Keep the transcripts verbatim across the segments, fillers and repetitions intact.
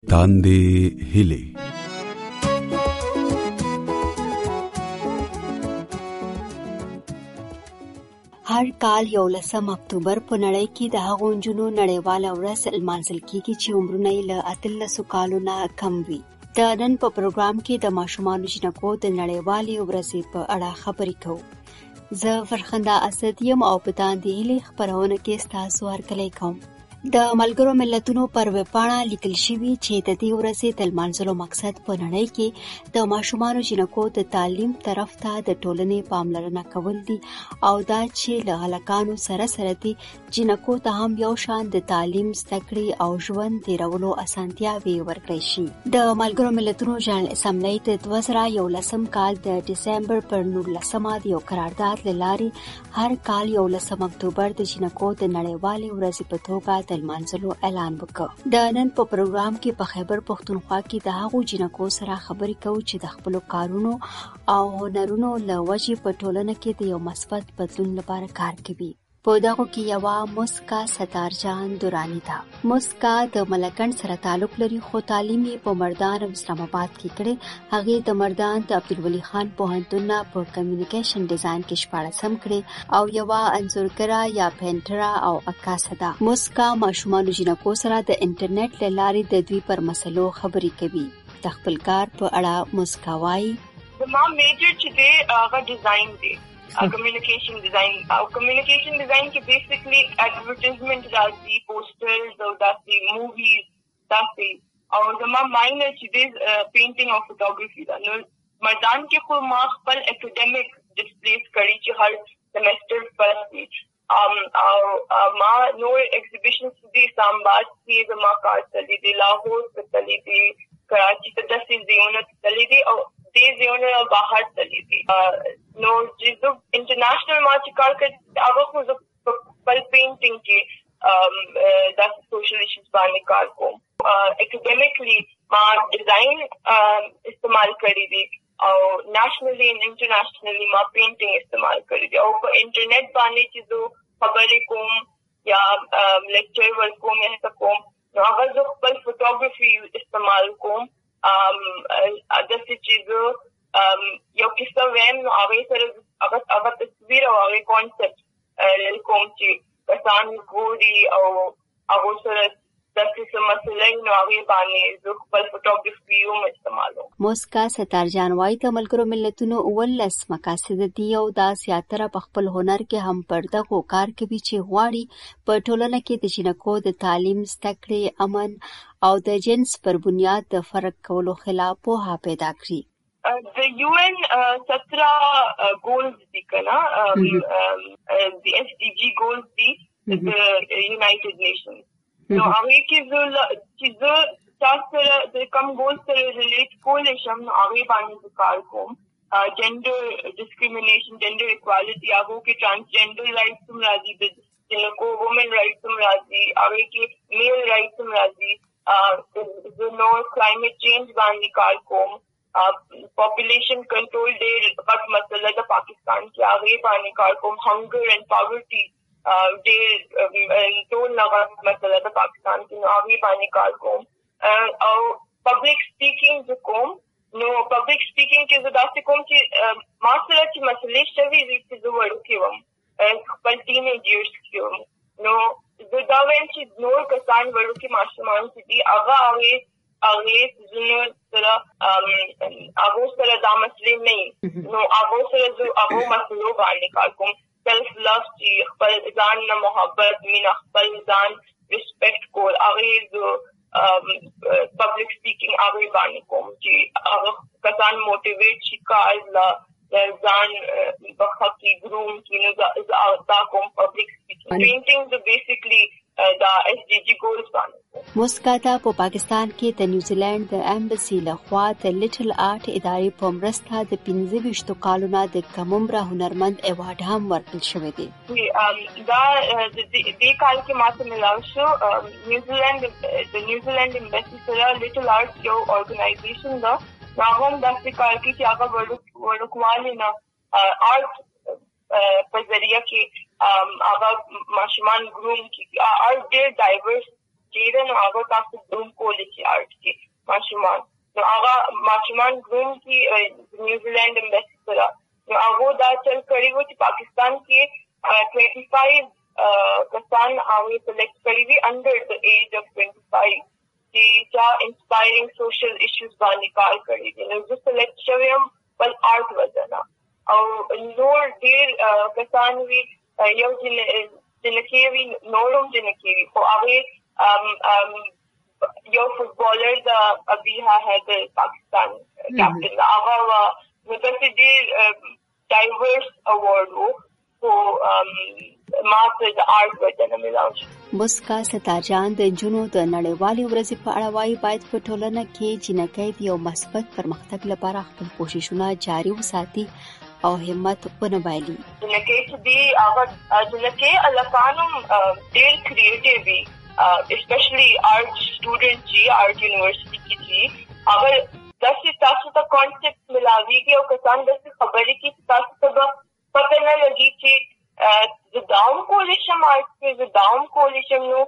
تاندې هیلې. هر کال یولسم اکتوبر په نړۍ کې د هغو نجونو نړیواله ورځ لمانځل کیږي چې عمرونه یې له اتلسو کالو نه کم وي. د نن په پروګرام کې د ماشومانو جنکو د نړیوالې ورځې په اړه خبرې کوو. زه فرخنده اسد یم او په تاندې هیلې خپرونه کې ستاسو هرکلی کوم. د ملګرو ملتونو پر ویبپاڼه لیکل شوي چې د دې ورځې د لمانځلو مقصد په نړۍ کې د ماشومانو جنکو د تعلیم طرف ته د ټولنې پاملرنه کول دي او دا چې له هلکانو سره سره دي جنکو ته هم یو شان د تعلیم زده کړې او ژوند تیرولو اسانتیاوې ورکړی شي. د ملګرو ملتونو جنرال اسمبلی د دوه زره یولسم کال د ډسمبر پر نولسمه د یو قرارداد له لارې هر کال یولسم اکتوبر د جنکو د نړیوالې ورځې په توګه د لمانځلو اعلان وکړ. د نن په پروګرام کې په خیبر پښتونخوا کې د هغو جنکو سره خبرې کوو چې د خپلو کارونو او هنرونو له وجې په ټولنه کې د یو مثبت بدلون لپاره کار کوي. په دغو کې یوه مسکا ستارجان دورانی ده. مسکا د ملکند سره تعلق لري خو تعلیم یې په مردان او اسلام آباد کې کړی. هغې د مردان د عبدالولي خان پوهنتون نه په کمیونیکیشن ډیزاین کې شپاړسم کړی او یوه انځورګره یا پینټره او عکاسه ده. مسکا ماشومانو جنکو سره د انټرنیټ له لارې د دوی پر مسلو خبرې کوي. د خپل کار په اړه مسکا وایي زما میجر چې دی هغه ډیزاین دی، کمیونیکیشن ډیزاین. او کمیونیکیشن ډیزاین کې بیسیکلی ایڈورټایزمنٹ راځي، پوسټرز او داسې موویز داسې. او زما ماینر چې دی پینټینګ او فوټوګرافي ده. نو مردان کې خو ما خپل اکیډمیک ډسپلیز کړي چې هر سیمسټر فرست ام او ما نور ایگزیبیشنز دي اسلام آباد کې زما کار چلی دی، لاهور ته چلی دی، کراچي ته داسې ځایونه تللی دي او دې ځایونه بهر تللی دي. نو چې زه انټرنیشنل ما چې کار کوي هغه خو زه خپل پینټینګ کې داسې سوشل ایشوز باندې کار کوم. اکیډمیکلی ما ډیزاین استعمال کړی دي او نیشنلی اینڈ انټرنیشنلی ما پینټینګ استعمال کړی دي. او په انټرنیټ باندې چې زه خبرې کوم یا لیکچر ورکوم یا څه کوم نو هغه زه خپل فوټوګرافي استعمال کوم. داسې چې زه یو کیسه ویم نو هغې سره هغه تصویر او هغې کانسپټ کوم چې کسان ګوري او هغو سره داسې څه مسله وي نو هغې باندې زه خپل فوټوګرافي هم استعمالوم. مسکا ستارجان وایي د ملګرو ملتونو اوولس مقاصد دي او دا زیاتره په خپل هنر کې هم پر دغو کار کوي چې غواړي په ټولنه کې د جنکو د تعلیم، زده کړې، امن او د جنس پر بنیاد د فرق کولو خلاف پوهه پیدا کړي. د یو این سترہ گولز دي کنه، د ایس ڈی جی گولز دي د یونایټډ نیشنز. نو هغې کې زه چې زه چا سره د کم ګول سره ریلیټ کولی شم نو هغې باندې زه کار کوم. جنډر ډسکریمنیشن، جنډر اکوالټي، هغو کې ټرانسجنډر رایټس هم راځي، د جنکو وومن رایټس هم راځي، هغې کې میل رایټس هم راځي. زه نور کلایمیټ چینج باندې کار کوم. پاپولیشن کنټرول ډېر غټ مسله ده پاکستان کې، هغې باندې کار کوم. هنګر اینډ پاورټي ډېر ټول نه غټ مسله ده پاکستان کې نو هغې باندې کار کوم. او پبلک سپیکینګ زه کوم. نو پبلک سپیکینګ کې زه داسې کوم چې ما سره چې مسلې شوي وي چې زه وړوکې وم، خپل ټین ایج ایئرس کې وم، نو زه دا وایم چې نور کسان وړوکې ماشومان چې دي هغه هغې هغې څیزونو سره هغو سره دا مسلې نه وي نو هغو سره زه هغو مسلو باندې کار کوم. سیلف لو چې خپل ځان نه محبت، مینه، خپل ځان ریسپیکټ کول، هغې زه پبلک سپیکینګ هغې باندې کوم چې هغه کسان موټیویټ شي کار له ځان بخښه کړي، ګروم کړي. نو دا کوم پبلک سپیکینګ. پینټینګ زه بیسیکلی دا ایس ڈی جی گولز باندې. مسکا ته په پاکستان کې د نیوزیلینډ د ایمبسی لخوا د لیټل آرټ ادارې په مرسته د پنځه ویشتو کالو نه د کم عمره هنرمند ایوارډ هم ورکړل شوی دی. دا دې کال کې ماته ملاو شو نیوزیلینډ د نیوزیلینډ ایمبسی سره لیټل آرټ یو ارګنایزیشن ده. هغه هم داسې کار کوي چې هغه وړوکوالي نه آرټ په ذریعه کې هغه ماشومان ګروم کړي. آرټ ډېر ډایورس ډېر نو هغه تاسو ګروم کولی شي آرټ کې ماشومان. نو هغه ماشومان ګروم کې نیوزیلینډ امبیسي سره نو هغه دا چل کړی و چې پاکستان کې ټوینټي فایو کسان هغه سلیکټ کړی وي انډر د ایج اف ټوینټي فایو چې چا انسپایرینګ سوشل ایشوز باندې کار کړی دي. نو زه سلیکټ شوی یم بل آرټ وجه او نور ډېر کسان وي یو جنکې وي نورم جنکې وي خو هغې یو فټبالر د ابیها حیدر پاکستان کیپټن هغه نو داسې ډېر ډایورس اوارډ و خو ما ته د آرټ وجه نه میلاو شو. مسکا ستارجان د نجونو د نړیوالې ورځې په اړه وایي باید په ټولنه کې جنکۍ د یو مثبت پرمختګ لپاره خپل کوششونه جاري وساتي او همت ونه بایلي. جنکۍ چې دی هغه جنکۍ الکانو ډېر کریټیو وي اسپیشلی آرټ سټوډنټ چې آرټ یونیورسټي کې چې هغه داسې تاسو ته کانسپټ ملاویږي او کسان داسې خبرې کوي چې تاسو ته به پته نه لګي چې زه دا هم کولی شم آرټ کې زه دا هم کولی شم. نو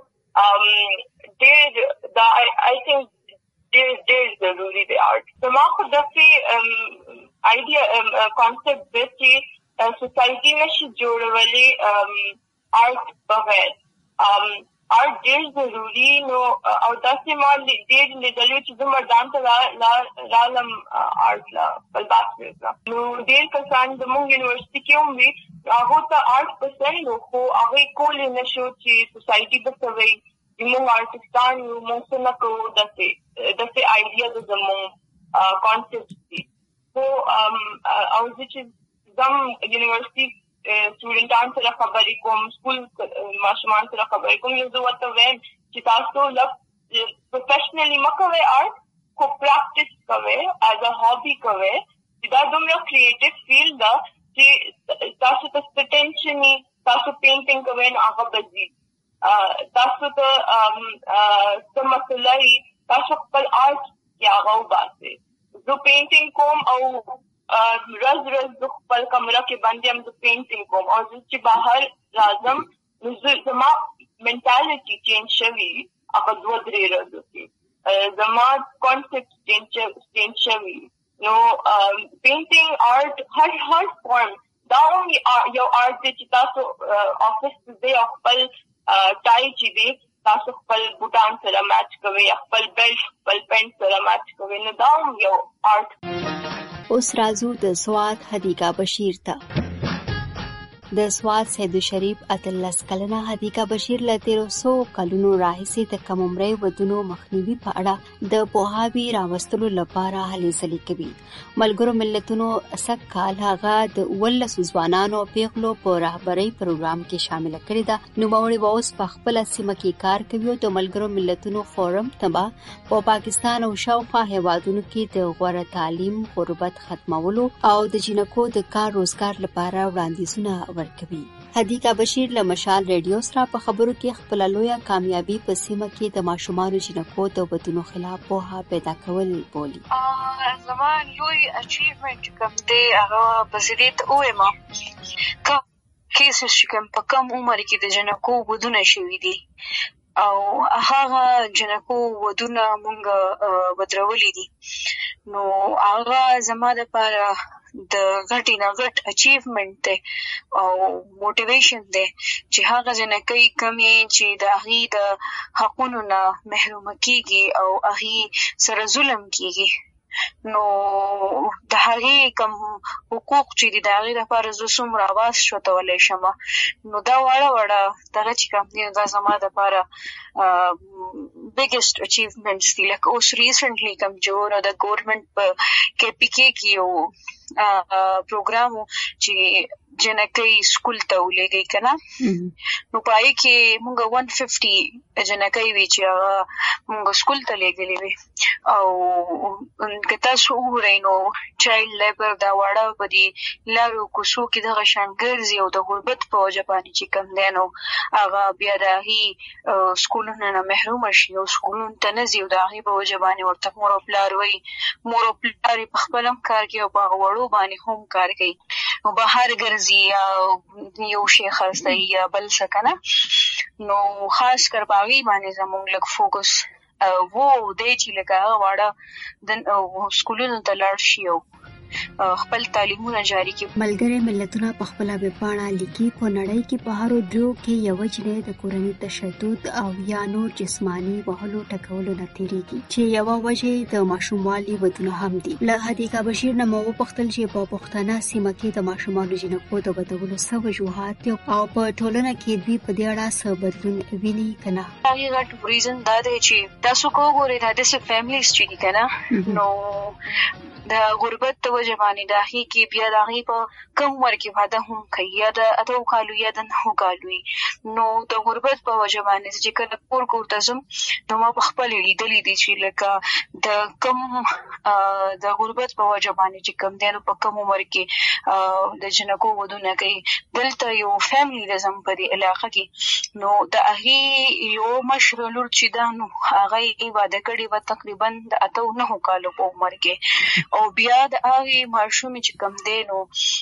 ډېر دا آی تھنک ډېر ډېر ضروري دی آرټ. زما خو داسې آیډیا کانسپټ دی چې سوسایټي نشي جوړولی آرټ بغیر. آرټ ډېر ضروري نو او داسې ما ډېر لیدلي چې زه مردان ته رالم آرټ له خپل باسکټ ته. نو ډېر کسان زموږ یونیورسټي کې هم وي هغو ته آرټ پسند و خو هغوی کولی نه شو چې سوسایټي به څه وایي زموږ آرټسټان یو موږ څه نه کوو داسې داسې آیډیا د زموږ کانسپټ دي. خو او زه چې زم یونیورسټي سټوډنټان سره خبرې کوم سکول ماشومان سره خبرې کوم نو زه ورته وایم چې تاسو لږ پروفیشنلي مه کوئ آرټ خو پریکټس کوئ ایز ا هابي کوئ چې دا دومره کریټیو فیلډ ده چې تاسو ته څه ټینشن وي تاسو پینټینګ کوئ نو هغه به ځي. تاسو ته څه مسله وي تاسو خپل آرټ کې هغه وباسئ. زه پینټینګ کوم او رز رز زه خپل کمره کې بند یم زه پینټینګ کوم او زه چې بهر راځم نو زما منټالټي چینج شوي هغه دوه درې ورځو کې زما کانسپټ چینج شوي. نو پینټینګ آرټ هر هر فارم دا هم یو آرټ دی چې تاسو آفس ته ځئ او خپل ټای چې دی تاسو خپل بوټان سره میچ کوئ خپل بیلټ خپل پینټ سره میچ کوئ نو دا هم یو آرټ. اوس راځو د سوات حدیقه بشیر ته. د سوات سید شریف اتلس کلنه حدیقه بشیر له تیرو سو کلونو راهیسې د کم عمرۍ ودونو مخنیوي په اړه د پوهاوي راوستلو لپاره هلې ځلې کوي. ملګرو ملتونو سږ کال هغه د اوولسو ځوانانو او پیغلو په رهبرۍ پروګرام کې شامل کړې ده. نوموړي به اوس په خپله سیمه کې کار کوي او د ملګرو ملتونو فورم ته به په پاکستان او شاوخوا هیوادونو کې د غوره تعلیم غربت ختمولو او د جنکو د کار روزګار لپاره وړاندیزونه ورکوي. حدیقه بشیر له مشال ریډیو سره په خبرو کې خپل لویه کامیابی په سیمه کې د ماشومانو جنکو د ودونو خلاف پوهه پیدا کول بولي. زما لوی اچیومنت کوم دی هغه په زیات اوه ما کوم کیسز چې کوم په کم عمر کې د جنکو ودونه شوي دي او هغه جنکو ودونه مونږ بدرولي دي نو هغه زما لپاره د غټي نه غټ اچیومنت دی او موټیویشن دی چې هغه جنکۍ کمې چې د هغې د حقونو نه محرومه کیږي او هغې سره ظلم کیږي نو د هغې کم حقوق چې دي د هغې لپاره زه څومره اواز شوتولی شم نو دا واړه واړه دغه چې کوم دي دا زما دپاره بګیسټ اچیومنټس دي. لکه اوس ریسنټلی کوم چې د ګورمنټ په کې پي کې کې یو پروګرام و چې جنکۍ سکول ته ولېږئ که نه نو په هغې کې مونږ ون ففټي جنکۍ وي چې هغه مونږ سکول ته لېږلې وي او که تاسو وګورئ نو چایلډ لیبر دا واړه په دې لارو کوڅو کې دغه شان ګرځي او د غربت په وجه باندې چې کوم دی نو هغه بیا د هغې سکولونو نه محرومه شي او سکولونو ته نه ځي او د هغې په وجه باندې ورته مور او پلار وایي مور او پلار یې په خپل هم کار کوي او په هغه وړو باندې هم کار کوي نو بهر ګرځي یا یو شی خرڅوي یا بل څه که نه نو خاص کر باغی باندې زموږ لږ فوکس وو دی چې لکه هغه واړه د سکولونو ته لاړ شي او خپل تعلیمونه جاری کړي. ملګری ملتونه په خپل ویبپاڼه لیکي په نړۍ کې په هر دریو کې یو جنې د کورنۍ تشدد او یا نور جسمانی وهلو ټکولو نه تیریږي چې یو وجه د ماشوموالي ودونه هم دي. له حدیقه بشیر نه مو وپوښتل چې په پښتنه سیمه کې د ماشومانو جنکو د بدلولو څه وجوهات او په ټولنه کې دوی په دې اړه څه بدلون ویني کنه. هغه غټ ریزن دا دی چې تاسو کوګورئ دا د فیملیز چې دي کنه نو د غربت د وجه باندې د هغې کې بیا د هغې په کم عمر کې واده هم کوي یا د اتو کالو یا د نهو کالو وي. نو د غربت په وجه باندې چې کله کور کور ته ځم نو ما په خپل لیدلي دي چې لکه د کم د غربت په وجه باندې چې کم دی نو په کم عمر کې د جنکو ودونه کوي. دلته یو فیملیزم په دې علاقه کې نو د هغې یو مشره لور چې ده نو هغه یې واده کړې وه تقریبا د اتو نهو کالو په عمر کې او بیا د هغې ماشومې چې کوم دی نو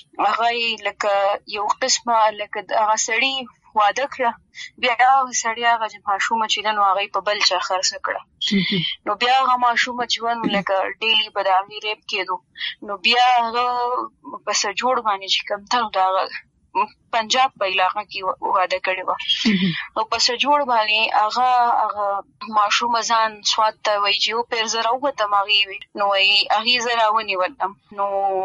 هغه لکه یو قسمه لکه هغه سړي واده کړه بیا هغه سړي هغه ماشومه چې ده نو هغه په بل چا خرڅه کړه نو بیا هغه ماشومه چې وه نو لکه ډیلي به د هغې ریپ کېدو نو بیا هغه په سر جوړ باندې چې کوم ته د هغه پنجاب په علاقه کې واده کړی و او په سر جوړ باندې هغه هغه ماشومه ځان سوات ته وایي چې یو پیر زه راووتم هغې وي نو وایي هغې زه راونیولم نو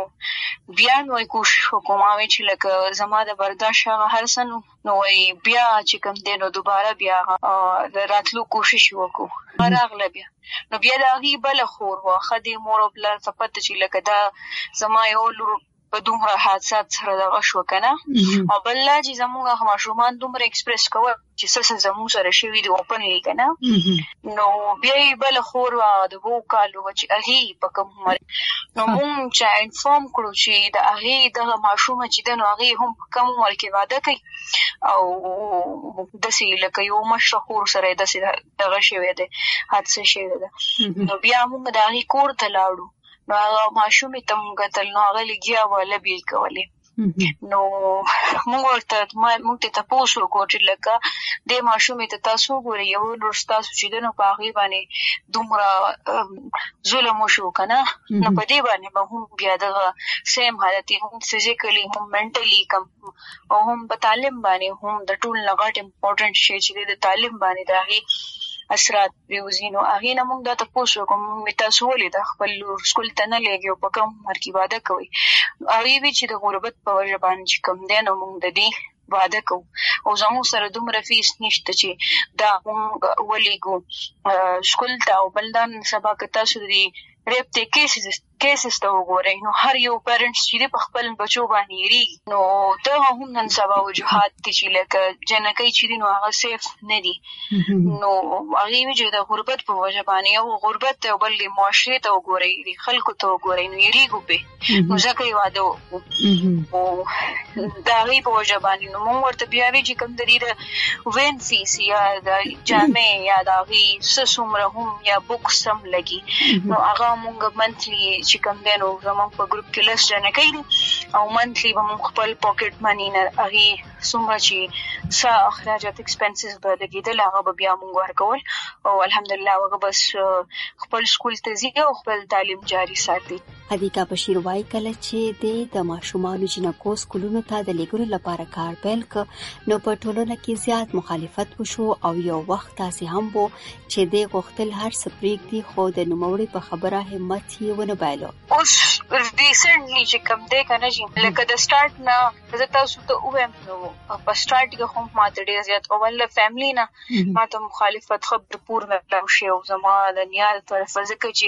بیا نو یې کوشش وکړم هغې چې لکه زما د برداشت هغه هر څه نو نو وایي بیا چې کوم دی نو دوباره بیا د راتلو کوشش یې وکړو هغه راغله بیا نو بیا د هغې بله خور وه ښه دې مور او پلار ته پته چې لکه دا زما یو لور په دومره حادثات سره دغه شو کنه او بل لا چې زموږ ماشومان دومره ایکسپریس کوي چې څه څه زموږ سره شوي دي اوپنلی کنه نو بیا یې بله خور وه د اوو کالو وه چې هغې په کوم عمر نو مونږ چې انفارم کړو چې د هغې دغه ماشومه چې ده نو هغې هم په کم عمر کې واده کوي او داسې لکه یو مشره خور سره یې داسې دغه شوی دی حادثه شوې ده نو بیا مونږ د هغې کور ته لاړو نو هغه ماشومې ته مونږ کتل نو هغه لګیا وه لبې یې کولې نو مونږ ورته مونږ ته تپوس وکړو چې لکه دې ماشومې ته تاسو وګورئ یو لور ستاسو چې ده نو په هغې باندې دومره ظلم وشو که نه نو په دې باندې به هم بیا دغه سیم حالت یې هم فزیکلي هم منټلي کم او هم په تعلیم باندې هم د ټول نه غټ امپورټنټ شی چې دی د تعلیم باندې د هغې اثرات پرېوځي نو هغې نه مونږ دا تپوس وکړو مونږ تاسو ولې د خپل لور سکول ته نه لېږئ او په کم عمر کې واده کوئ هغې وی چې د غربت په وجه باندې چې کوم دی نو مونږ د دې واده کوو او زموږ سره دومره فیس نشته چې دا مونږ ولېږو سکول ته او بل دا نن سبا که تاسو د ریپ ته کیسز کیسز ته وګورئ نو هر یو پیرنټس چې دی په خپل بچو باندې یېرېږي نو دغه هم نن سبا وجوهات دي چې لکه جنکۍ چې دي نو هغه سیف نه دي نو هغې وي چې د غربت په وجه باندې یو غربت ته او بل د معاشرې ته وګورئ د خلکو ته وګورئ نو یېرېږو پرې نو ځکه یې واده وکړو او د هغې په وجه باندې نو مونږ ورته بیا وایي چې کوم د دې د وین فیس یا د جامې یا د هغې څه څومره هم یا بکس هم لګي نو هغه مونږ منتلي چې کوم دی نو زموږ په ګروپ کې لس جنکۍ دي او منتلي به مونږ خپل پاکټ مني نه هغې څومره چې څه اخراجات ایکسپنسز به لګېدل هغه به بیا مونږ ورکول او الحمدلله هغه بس خپل سکول ته ځي او خپل تعلیم جاري ساتي. حدیقه بشیر وایي کله چې دی د ماشومانو جنکو سکولونو ته د لېږلو لپاره کار پیل کړ نو په ټولنه کې زیات مخالفت وشو او یو وخت داسې هم و چې دی غوښتل هر څه پرېږدي خو د نوموړي په خبره همت یې ونه بایلو. اوس ریسنټلی چې کوم دی که نه چې لکه د سټارټ نه زه تاسو ته ووایم نو په سټارټ کې خو ما ته ډېر زیات اول له فیملي نه ما ته مخالفت ښه بھرپور ملاو شي او زما د نیا د طرفه ځکه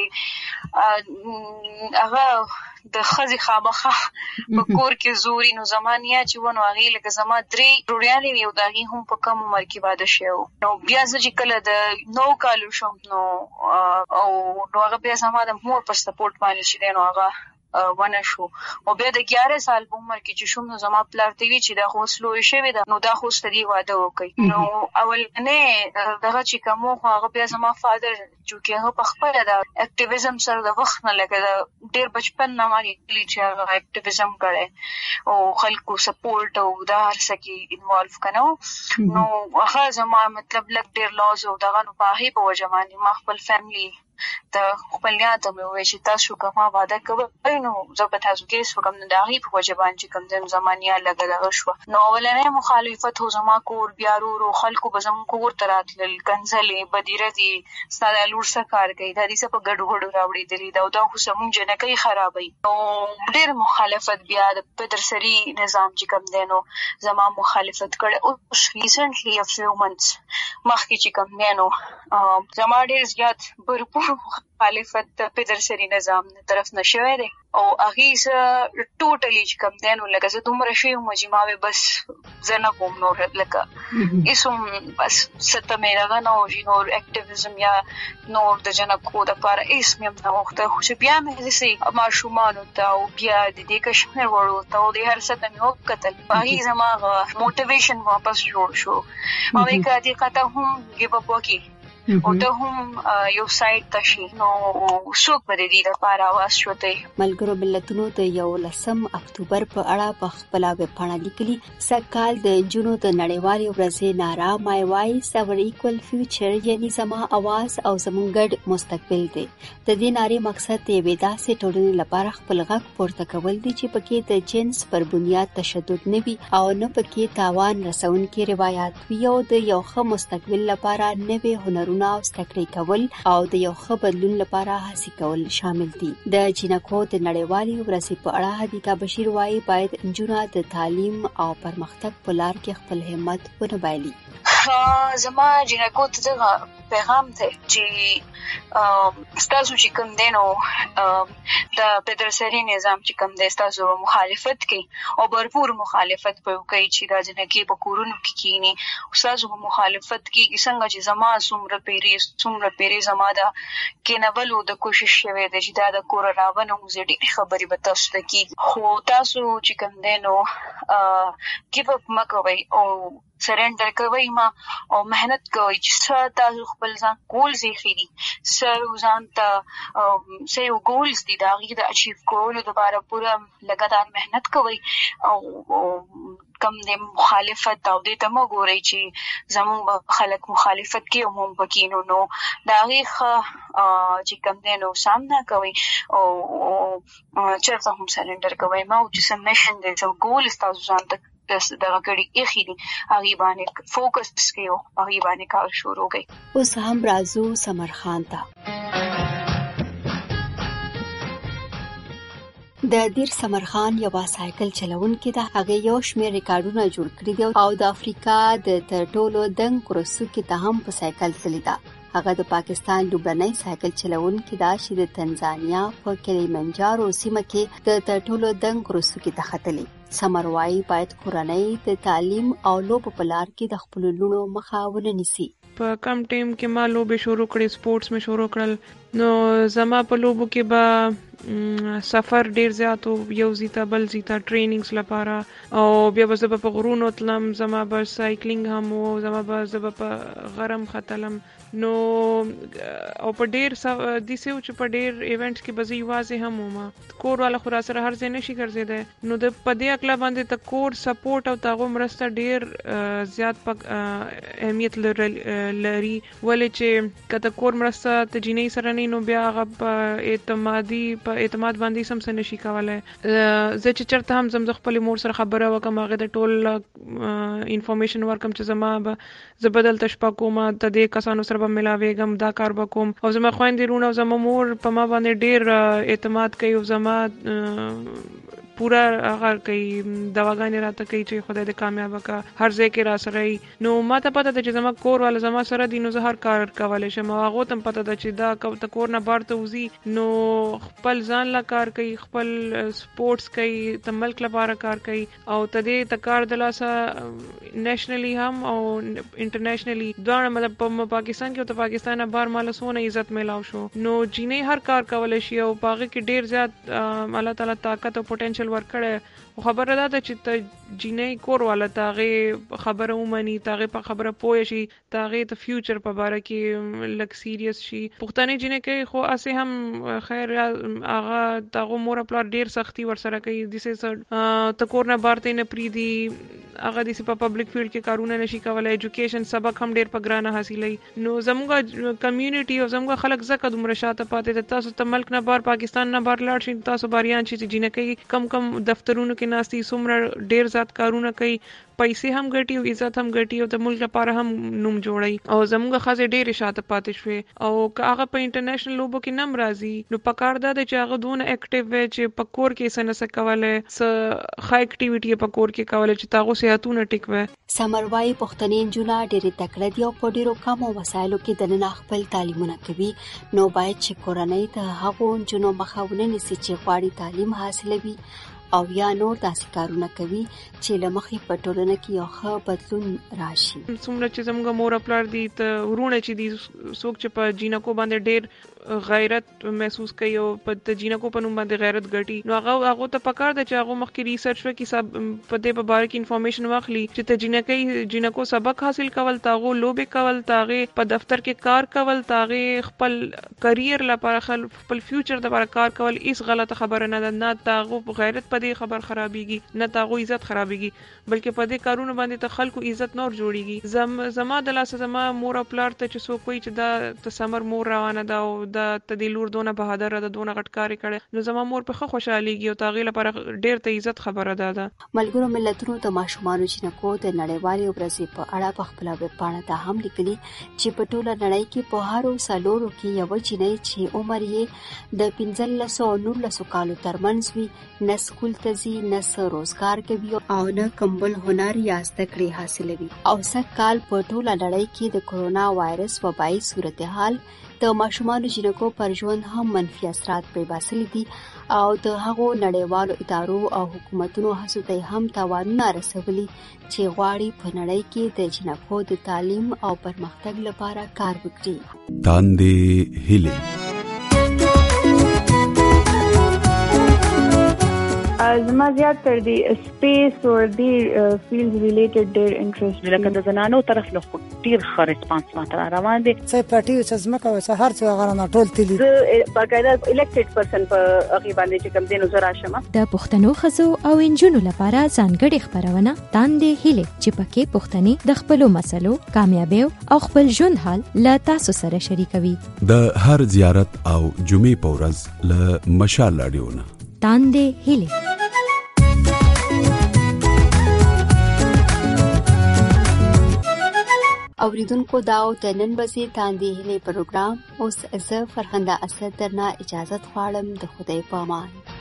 چې هغه د ښځې خامخا په کور کې زوري نو زما نیا چې و نو هغې لکه زما درې وروڼیانې وې او د هغې هم په کم عمر کې واده شوی و نو بیا زه چې کله د نو کالو شوم نو او نو هغه بیا زما د مور په سپورټ باندې چې دی نو هغه ونه شو. او بیا د یازده سال په عمر کې چې شوم نو زما پلار ته وی چې دا خو سلو شوی دا نو دا خو ستدي واده وکړي. نو اول نه دغه چې کوم خو هغه بیا زما فادر چې هغه په خپل د اکټیویزم سره د وخت نه لګا ډیر بچپن نه ماري چې هغه اکټیویزم کړي او خلکو سپورټ او دا هر څه کې انوالو کړو. نو هغه زما مطلب لګ ډیر لاز او دغه نو په هی په وجماني ما خپل فیملی ته خپل یاد مې وې چې تاسو کومه واده کوئ نو زه په تاسو کې څه کوم نه داغي په وجبان چې کوم د زمانیا لګا شو. نو ولنه مخالفت هو زما کور بیا ورو خلکو به زمو کور تراتل کنځلې بدیره دي ستاسو لور سره کار کوي دا دې څه په ګډ وډ راوړي دي دا دا خو سمون جنکې خرابوي. نو ډېر مخالفت بیا د پدرسري نظام چې کوم دینو زما مخالفت کړي او ریسنټلی ا فیو منث مخکې چې کوم دینو زما ډېر زیات برپور مخالفت د پدرسري نظام نه طرف نشوي دي او هغه ز ټوټلی چې کوم دینو لکه زه دومره شی مجمعه بس زنه کوم نور لکه اسم بس ست مې راغ نو نور اکټیویزم یا نور د جنکو د پر اسم یم نو وخت خو بیا مې سي ما شومان ته او بیا د دې کشمیر ورو ته او د هر څه ته مې وکتل هغه زما موټیویشن واپس جوړ شو. او یک دې کته هم ګیو اپ وکي او ته هم یو سایت تشي نو څوک به دې لپاره आवाज شوته. ملګرو ملتونو د یولسم اکتوبر په اړه په خپل ویب پاڼه لیکلي سکهال د جنونو د نړیوالې ورځې نارا مای وایس اور ایکوال فیوچر یعنی زما आवाज او زموږ ګډ مستقبل دی. د دې نارې مقصد د وېدا سي ټولنې لپاره خپل غږ پورته کول دي چې پکې د جنس پر بنیاد تشدد نه وي او نه پکې تاوان رسونکي روایت وي او د یو ښه مستقبل لپاره نوې هنرونه او ستکړې کول او د یو ښه بدلون لپاره هڅې کول شامل دي. د جنکو د نړیوالې ورځې په اړه حدیقه بشیر وايي باید نجونې د تعلیم او پرمختګ په لار کې خپل همت ونه بایلي. زما جنکو ته پیغام ته چې ستاسو چې کوم دینو د پدرسري نظام چې کوم دی ستاسو مخالفت کوي او برپور مخالفت په کوي چې دا جنکې په کورونو کې کینی او ستاسو مخالفت کوي څنګه چې زما څومره پیری څومره پیری زما دا کې نولو د کوشش شوه د چې دا د کور راونه موزه خبرې به تاسو ته کی خو تاسو چې کوم دینو ګیو اپ مکوي او سرندر کوي ما او مهنت کوي چې تاسو خپل ځان ګولز یې خېدي سر ځان ته سه ګولز دي دا غي د اچیو کولو لپاره پوره لګاتار مهنت کوي او کم د مخالفت او د تمو ګوري چې زموږ خلک مخالفت کوي او هم پکینو نو دا غي چې کم دینو سامنا کوي او چرته هم سرندر کوي ما او چې سمشن د ګولز تاسو ځان ته دغه کړي اخی دي هغه باندې فوکس کیو هغه باندې کار شروع کړي. اوس هم رازو سمر خان ته د دیر سمر خان یو سایکل چلونکي د هغه یو شمېر ریکارډونه جوړ کړي دي او د افریقا د تر ټولو دنګ کروسو کې ته هم په سایکل تللی ده. هغه د پاکستان لومړنی سایکل چلونکي دا چې د تنزانیا په کلیمنجارو سیمه کې د تر ټولو دنګ کروسو کې ته ختلی. سمر وايي باید کورنۍ د تعلیم او لوبو په لار کې د خپل لونو مخه ونه نیسي. په کم ټیم کې ما لوبې شروع کړې سپورتس مې شروع کړل نو زما په لوبو کې به سفر ډیر زیات یو زیته بل زیته ټریننګز لپاره او بیا به زه په غرونو تلم زما به سایکلینګ هم او زما به زه په غرم ختلم نو او په ډیر د سیو چې په ډیر ایونټس کې به زه یوازې هم وم کور والا خو را سره هر ځای نشي ګرځېدی نو د په دې اکله باندې د کور سپورټ او تاغو مرسته ډیر زیات په اهمیت لري ولې چې کته کور مرسته ته جینۍ سره نه نو بیا هغه په اعتمادي په اعتماد باندې سم څه نشي کولای. زه چې چرته هم زم خپل مور سره خبره وکم هغه د ټول انفارمیشن ورکم چې زما به زه بدل تشپا کوم ته دې کسانو سره به ملاویږم دا کار وکوم او زما خويندې رونه او زما مور په ما باندې ډیر اعتماد کوي او زما پورا هغه کوي دواګانې راته کوي چې خدای دې کامیاب کا هر ځای کې را سره نو ما ته پته ده چې زما کور والا زما سره دي نو زه هر کار کولی شم او هغه ته پته ده چې دا ته کور نه بار ته وځي نو خپل ځان لا کار کوي خپل سپورتس کوي ته ملک لپاره کار کوي او ته دې ته کار د لاسه نېشنلی هم او انټرنیشنلی دواړه مطلب په پاکستان کې او ته پاکستان نه بار مال سونه عزت میلاو شو نو جینې هر کار کولی شي او پاغه کې ډیر زیات الله تعالی طاقت او پوتنشل ورکړي خبره ده چې ته جینې کور والا تاغه خبره ومني تاغه په خبره پوه شي تاغه ته فیوچر په باره کې لک سیریس شي پښتنې جینې کې خو اسه هم خیر هغه تاغه مور خپل ډیر سختی ور سره کوي د سه ته کور نه بارته نه پری دی هغه د سه په پبلک فیلډ کې کارونه نشي کولای ایجوکیشن سبق هم ډیر په ګرانه حاصلې نو زموږه کمیونټي او زموږه خلک زکه دومره شاته پاتې تاسو ته ملک نه بار پاکستان نه بار لاړ شي تاسو باریان شي چې جینې کوي کم کم دفترونو کې ناسي څومره ډیر زیات کارونه کوي پیسې هم ګټي او عزت هم ګټي او د ملک لپاره هم نوم جوړي او زموږه خاصه ډیر شاته پاتې شوې او هغه په انټرنیشنل لوبو کې نم راځي نو پکار ده چې هغه دونه اکټیو وي چې په کور کې سنس کوله س ښه اکټیویټي په کور کې کوله چې تاسو صحتونه ټیک وي سمروای پښتنین جوړه ډېر تکړه دي او په ډیرو کمو وسایلو کې د نن خپل تعلیمونه کوي نو باید چې کورنۍ ته هغه جنو مخاونه نسی چې غواړي تعلیم حاصلوي او یا نور داسې کارونه کوي چې لمخې په ټولنه کې یو ښه بدلون راشي څومره چې زموږ مور خپل دي ته ورونه چې دي څوک چې په جینکو باندې ډېر غیرت محسوس کوي او په جینکو په نوم باندې غیرت ګټي نو هغه هغه ته پکار ده چې هغه مخکې ریسرچ وکړي سب په دې په باره کې انفارمیشن واخلي چې ته جینکې جینکو سبق حاصل کول تاغو لوبې کول تاغه په دفتر کې کار کول تاغه خپل کرییر لپاره خپل فیوچر لپاره کار کول هیڅ غلطه خبره نه ده نه تاغو غیرت په دې خبر خرابيږي نه تاغو عزت خرابيږي بلکې په دې کارونو باندې ته خلکو عزت نور جوړيږي زم زما د لاسه زما مور او پلار ته چې سو کوئی چې دا تسمر مور روانه ده او دا تدیلور دونه بهادر ده دونه غټکاري کړي نو زما مور په خوشاليږي او تاغي لپاره ډېر ته عزت خبره ده ده ملګرو ملتونو د ماشومانو جنکو د نړیوالې ورځې په اړه په خپل ویبپاڼه ته هم لیکلي چې په ټوله نړۍ کې په هارو سالورو کې یو جنۍ چې عمر یې د پنځلس او نولس کالو ترمنځ وي نه سکول ته ځي نه څه روزګار کوي او نه کوم بل هنر یا زده کړې حاصلوي او سږ کال په ټوله نړۍ کې د کورونا وایرس وبایي صورتحال د ماشومانو جنکو پر ژوند هم منفي اثرات پرې باسلي دي او د هغو نړیوالو ادارو او حکومتونو هڅو ته هم تاوانونه رسولي چې غواړي په نړۍ کې د جنکو د تعلیم او پرمختګ لپاره کار وکړي تاندې هیلې زما زیات تر دی سپیس او دی فیلډ ریلیټډ ډیر انټرست لکه د زنانو طرف له ډیر ښه ریسپانس ماته روان دي څه پټي چې زمکه وسه هر څه غره نه ټول تلي باقاعده الیکټډ پرسن په هغه باندې چې کوم دینو زرا شمه د پښتنو خزو او انجونو لپاره ځانګړي خبرونه تاندې هیله چې پکې پښتني د خپل مسلو کامیابی او خپل ژوند حال له تاسو سره شریکوي د هر زیارت او جمعې په ورځ له مشال اړیونه تاندې هیله اوریدونکو داو د نن ورځې تاندې هیلې پروګرام اوس زه فرخنده اسد درنه اجازه غواړم د خدای په امان.